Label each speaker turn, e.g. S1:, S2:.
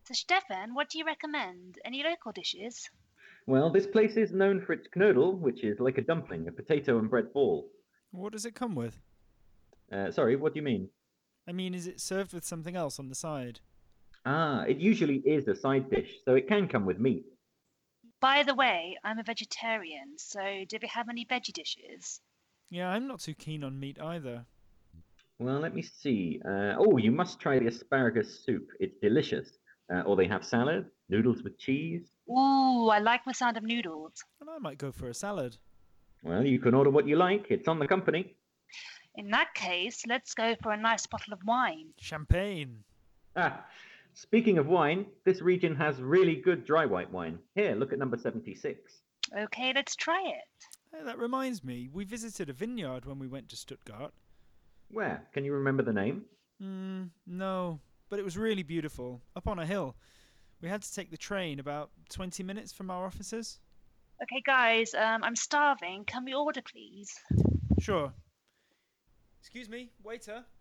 S1: So, Stefan, what do you recommend? Any local dishes?
S2: Well, this place is known for its knödel, which is like a dumpling, a potato and bread ball.
S3: What does it come with?
S2: Sorry, what do you mean?
S3: I mean, is it served with something else on the side?
S2: Ah, it usually is a side dish, so it can come with meat.
S1: By the way, I'm a vegetarian, so do we have any veggie dishes?
S3: Yeah, I'm not too keen on meat either.
S2: Well, let me see. Oh, you must try the asparagus soup. It's delicious. Or they have salad, noodles with cheese.
S1: Ooh, I like the sound of noodles.
S3: And I might go for a salad.
S2: Well, you can order what you like. It's on the company.
S1: In that case, let's go for a nice bottle of wine.
S3: Champagne.
S2: Ah, speaking of wine, this region has really good dry white wine. Here, look at number 76.
S1: Okay, let's try it.
S3: Hey, that reminds me, we visited a vineyard when we went to Stuttgart.
S2: Where? Can you remember the name?
S3: No, but it was really beautiful, up on a hill. We had to take the train about 20 minutes from our offices.
S1: Okay, guys, I'm starving. Can we order, please?
S3: Sure. Excuse me, waiter.